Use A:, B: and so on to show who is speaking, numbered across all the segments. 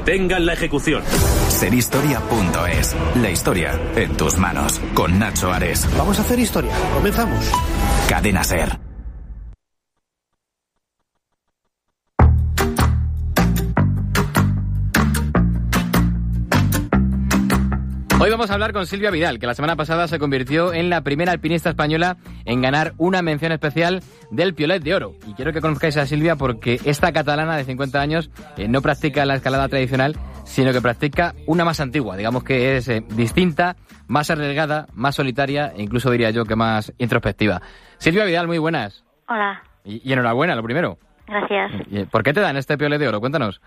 A: detengan la ejecución.
B: Serhistoria.es. La historia en tus manos. Con Nacho Ares.
C: Vamos a hacer historia. Comenzamos.
B: Cadena SER.
D: Hoy vamos a hablar con Silvia Vidal, que la semana pasada se convirtió en la primera alpinista española en ganar una mención especial del Piolet de Oro. Y quiero que conozcáis a Silvia porque esta catalana de 50 años no practica la escalada tradicional, sino que practica una más antigua. Digamos que es distinta, más arriesgada, más solitaria e incluso diría yo que más introspectiva. Silvia Vidal, muy buenas.
E: Hola.
D: Y enhorabuena, lo primero.
E: Gracias.
D: ¿Por qué te dan este Piolet de Oro? Cuéntanos.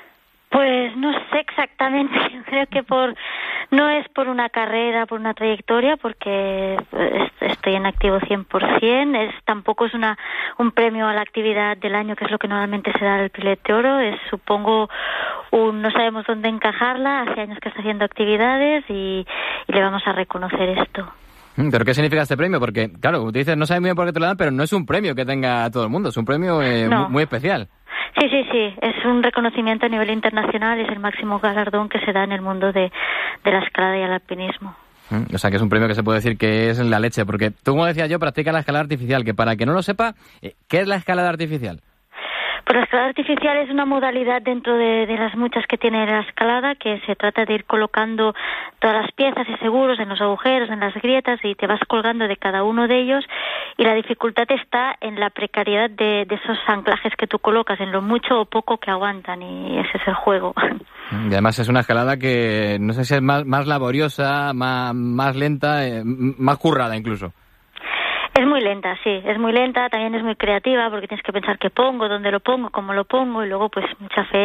E: Pues no sé exactamente, yo creo que no es por una carrera, por una trayectoria, porque estoy en activo 100%, tampoco es un premio a la actividad del año, que es lo que normalmente se da el Piolet de Oro, es supongo no sabemos dónde encajarla, hace años que está haciendo actividades y le vamos a reconocer esto.
D: ¿Pero qué significa este premio? Porque, claro, tú dices, no sabes muy bien por qué te lo dan, pero no es un premio que tenga todo el mundo, es un premio
E: No.
D: muy especial.
E: Sí, es un reconocimiento a nivel internacional, es el máximo galardón que se da en el mundo de la escalada y el alpinismo.
D: O sea, que es un premio que se puede decir que es la leche, porque tú, como decía yo, practicas la escalada artificial, que para que no lo sepa, ¿qué es la escalada artificial?
E: Pues la escalada artificial es una modalidad dentro de las muchas que tiene la escalada, que se trata de ir colocando todas las piezas y seguros en los agujeros, en las grietas, y te vas colgando de cada uno de ellos, y la dificultad está en la precariedad de esos anclajes que tú colocas, en lo mucho o poco que aguantan, y ese es el juego.
D: Y además es una escalada que no sé si es más laboriosa, más lenta, más currada incluso.
E: Es muy lenta, sí, es muy lenta, también es muy creativa porque tienes que pensar qué pongo, dónde lo pongo, cómo lo pongo y luego pues mucha fe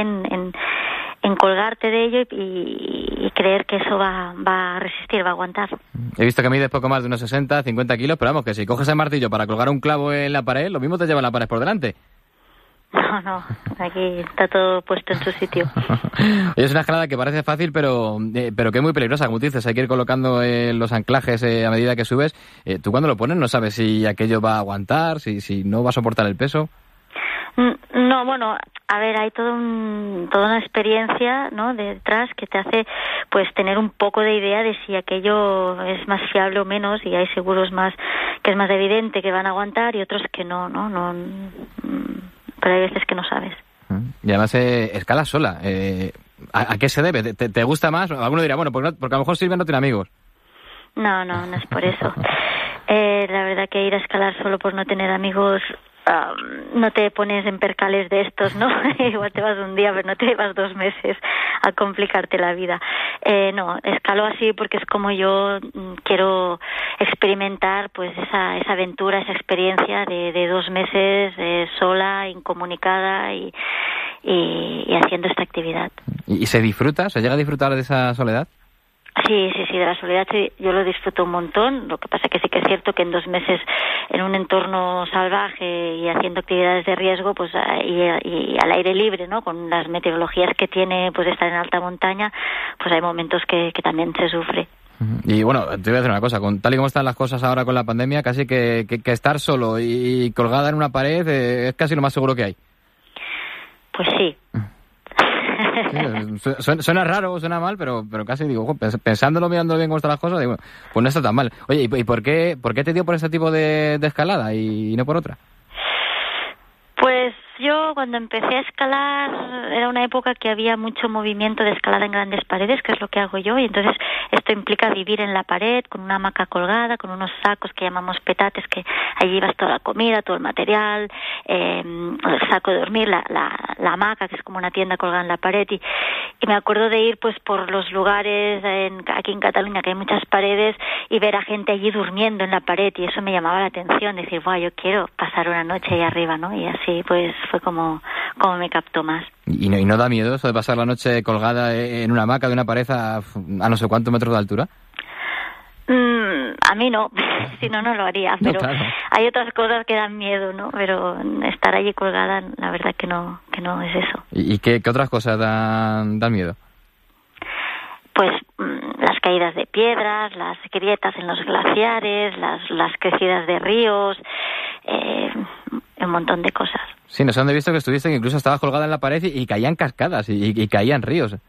E: en colgarte de ello y creer que eso va a resistir, va a aguantar.
D: He visto que mides poco más de unos 60, 50 kilos, pero vamos, que si coges el martillo para colgar un clavo en la pared, lo mismo te lleva la pared por delante.
E: No, aquí está todo puesto en su sitio.
D: Oye, es una escalada que parece fácil, pero que es muy peligrosa, como tú dices, hay que ir colocando los anclajes a medida que subes. Tú cuando lo pones no sabes si aquello va a aguantar, si no va a soportar el peso.
E: No, bueno, a ver, hay toda una experiencia, ¿no?, detrás que te hace pues tener un poco de idea de si aquello es más fiable o menos, y hay seguros que es más evidente que van a aguantar y otros que no, pero hay veces que no sabes.
D: Y además escalas sola. ¿A qué se debe? ¿Te gusta más? Alguno dirá, bueno, porque a lo mejor Silvia no tiene amigos.
E: No es por eso. La verdad que ir a escalar solo por no tener amigos, no te pones en percales de estos, ¿no? Igual te vas un día, pero no te vas 2 meses a complicarte la vida. No, escalo así porque es como yo quiero experimentar pues esa aventura, esa experiencia de 2 meses sola, incomunicada y haciendo esta actividad.
D: ¿Y se disfruta? ¿Se llega a disfrutar de esa soledad?
E: Sí, de la soledad sí, yo lo disfruto un montón. Lo que pasa que sí que es cierto que en 2 meses en un entorno salvaje y haciendo actividades de riesgo, pues y al aire libre, ¿no?, con las meteorologías que tiene pues estar en alta montaña, pues hay momentos que también se sufre.
D: Y bueno, te voy a decir una cosa, tal y como están las cosas ahora con la pandemia, casi que estar solo y colgada en una pared es casi lo más seguro que hay.
E: Pues sí.
D: Sí, suena raro, suena mal, pero casi digo, pensándolo, mirándolo bien cómo están las cosas, digo, pues no está tan mal. Oye, ¿y por qué te dio por este tipo de escalada y no por otra?
E: Pues yo cuando empecé a escalar era una época que había mucho movimiento de escalada en grandes paredes, que es lo que hago yo, y entonces esto implica vivir en la pared con una hamaca colgada, con unos sacos que llamamos petates, que allí llevas toda la comida, todo el material, el saco de dormir, la hamaca, que es como una tienda colgada en la pared, y me acuerdo de ir pues por los lugares aquí en Cataluña, que hay muchas paredes, y ver a gente allí durmiendo en la pared, y eso me llamaba la atención, decir, guau, yo quiero pasar una noche ahí arriba, ¿no? Y así pues fue como me captó más.
D: ¿Y no da miedo eso de pasar la noche colgada en una hamaca de una pared a no sé cuántos metros de altura?
E: A mí no, si no lo haría, pero
D: no, claro.
E: Hay otras cosas que dan miedo, ¿no? Pero estar allí colgada, la verdad que no es eso.
D: ¿Y qué otras cosas dan miedo?
E: Pues las caídas de piedras, las grietas en los glaciares, las crecidas de ríos, un montón de cosas.
D: Sí, nos han visto que estuviste, que incluso estabas colgada en la pared y caían cascadas y caían ríos.